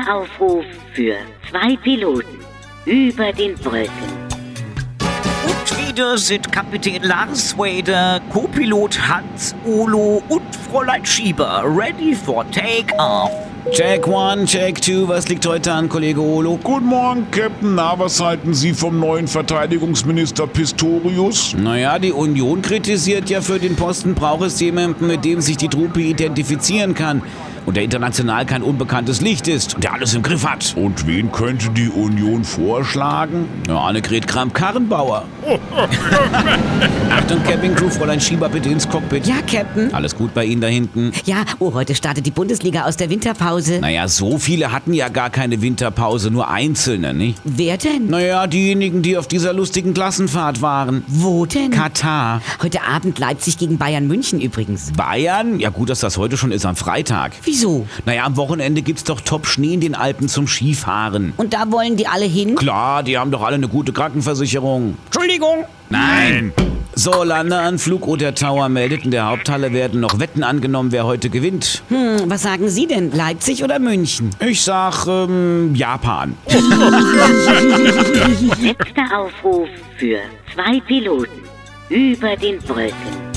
Letzter Aufruf für 2 Piloten über den Brücken. Und wieder sind Kapitän Lars Wader, Co-Pilot Hans Olo und Fräulein Schieber ready for take-off. Check 1, Check 2, was liegt heute an, Kollege Olo? Guten Morgen, Captain. Na, was halten Sie vom neuen Verteidigungsminister Pistorius? Naja, die Union kritisiert ja, für den Posten braucht es jemanden, mit dem sich die Truppe identifizieren kann und der international kein unbekanntes Licht ist und der alles im Griff hat. Und wen könnte die Union vorschlagen? Ja, Annegret Kramp-Karrenbauer. Achtung, Camping-Crew, Fräulein Schieber, bitte ins Cockpit. Ja, Captain. Alles gut bei Ihnen da hinten? Ja, heute startet die Bundesliga aus der Winterpause. Naja, so viele hatten ja gar keine Winterpause, nur Einzelne, nicht? Wer denn? Naja, diejenigen, die auf dieser lustigen Klassenfahrt waren. Wo denn? Katar. Heute Abend Leipzig gegen Bayern München übrigens. Bayern? Ja gut, dass das heute schon ist, am Freitag. Wieso? Naja, am Wochenende gibt's doch Top-Schnee in den Alpen zum Skifahren. Und da wollen die alle hin? Klar, die haben doch alle eine gute Krankenversicherung. Entschuldigung. Nein! So, Landeanflug oder Tower meldet, in der Haupthalle werden noch Wetten angenommen, wer heute gewinnt. Was sagen Sie denn? Leipzig oder München? Ich sag, Japan. Letzter Aufruf für 2 Piloten über den Brücken.